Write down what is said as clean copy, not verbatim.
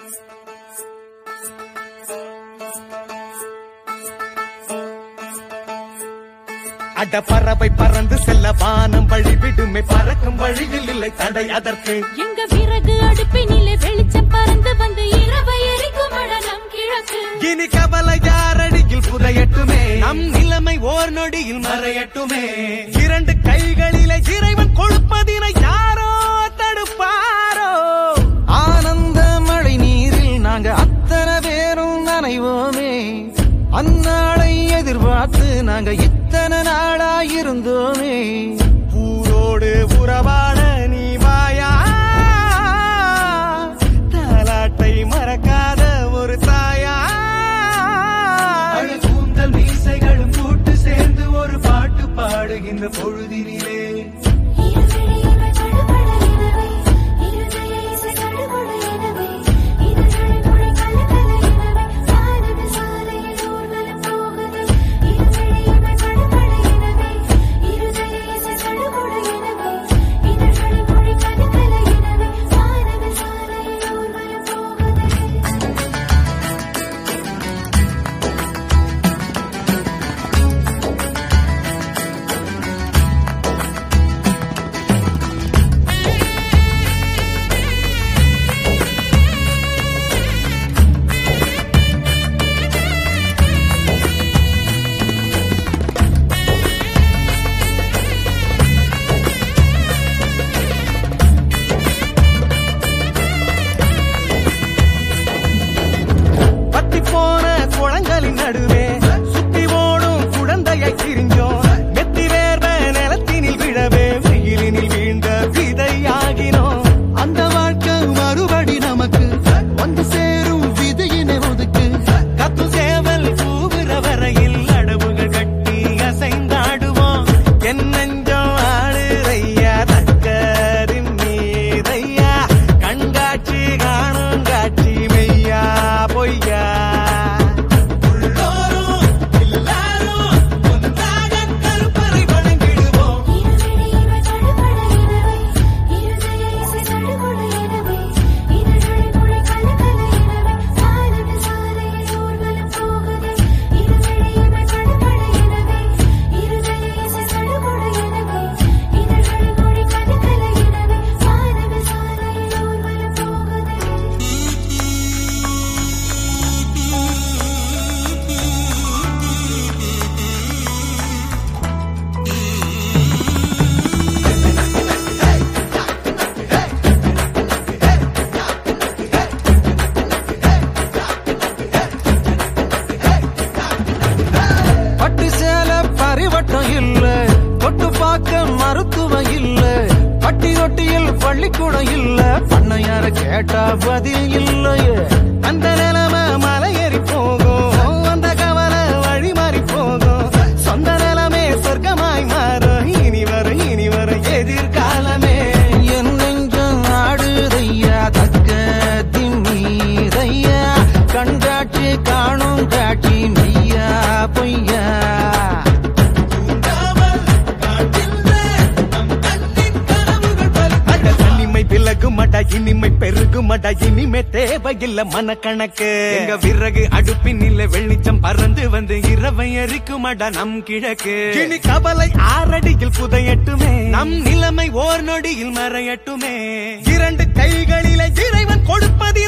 அட பறவை பறந்து செல்ல வானம் வழி விடுமே பறக்கும் வழியில் இல்லை தடை அதற்கு எங்க விறகு அடுப்பினிலே வெளிச்சம் பறந்து வந்து இரவை எரிக்கும் நம் கிழக்கு இனி கவலை யாரடியில் புதையட்டுமே நம் நிலைமை ஓர் நொடியில் மறையட்டுமே இரண்டு கைகளிலே இறைவன் கொடுப்பதினை யாரோ தடுப்பாரோ ஆனந்த மழை நீரில் நாங்க அத்தனை பேரும் நனைவோமே அந்நாளை எதிர்பார்த்து நாங்க இத்தனை நாளாயிருந்தோமே ஊரோடு உறவாட நீ வாயா தாலாட்டை மறக்காத ஒரு தாயா கூந்தல் மீசைகளும் கூட்டு சேர்ந்து ஒரு பாட்டு பாடுகின்ற பொழுதினிலே நடுவே சுத்தி ஓடும் குழந்தையை திரிஞ்சோம் வெத்தி வேர்வ நிலத்தினில் விழவே வெயிலினில் வீழ்ந்த விதையாகினோம் அந்த வாழ்க்கை மறுபடி நமக்கு வந்து சேரும் விதையினை ஒதுக்கு கத்து சேவல் கூவுற வரையில் அடவுகள் கட்டி அசைந்தாடுவோம் என் நெஞ்சம் ஆடுறையா தக்கரின் மீதையா கண்காட்சி காணும் காட்சி மெய்யா பொய்யா இல்ல தொட்டு பார்க்க மருத்துவம் இல்ல பட்டி தொட்டியில் பள்ளிக்கூடம் இல்ல பண்ணையார கேட்டா பதில் இல்லையே அந்த நிலைமை மலையேறி போகும் அந்த கவலை வழி மாறி போகும் சொந்த நிலைமை சொர்க்கமாய் மாறும் இனி வரும் எதிர்காலமே என் நெஞ்சம் ஆடுதையா தக்க திம்மீதையா கண்காட்சி காணும் காட்சி மெய்யா பொய்யா மடா இனிமை பெருகு மடா இனிமே தேவையில்ல மனக்கணக்கு எங்க விறகு அடுப்பினில வெளிச்சம் பறந்து வந்து இரவை எரிக்கும் மடா நம் கிழக்கு இனி கவலை ஆறடியில் புதையட்டுமே நம் நிலைமை ஓர் நொடியில் மறையட்டுமே இரண்டு கைகளில இறைவன் கொடுப்பது